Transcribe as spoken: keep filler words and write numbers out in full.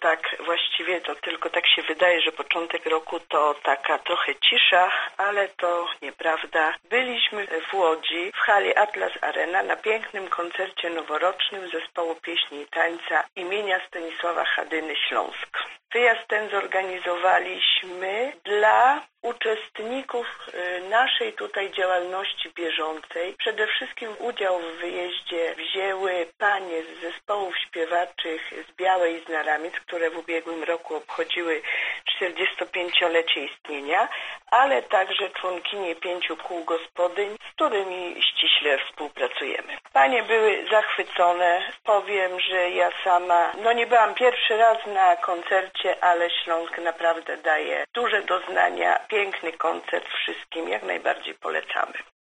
tak właściwie to tylko tak się wydaje, że początek roku to taka trochę cisza, ale to nieprawda. Byliśmy w Łodzi, w hali Atlas Arena na pięknym koncercie noworocznym zespołu pieśni i tańca imienia Stanisława Hadyny Śląsk. Wyjazd ten zorganizowaliśmy dla uczestników naszej tutaj działalności bieżącej. Przede wszystkim udział w wyjeździe wzięły panie z zespołów śpiewaczych z Białej i z Naramic, które w ubiegłym roku obchodziły czterdziestopięciolecie istnienia, ale także członkinie pięciu kół gospodyń, z którymi ściśle współpracujemy. Panie były zachwycone. Powiem, że ja sama, no nie byłam pierwszy raz na koncercie, ale Śląsk naprawdę daje duże doznania. Piękny koncert, wszystkim jak najbardziej polecamy.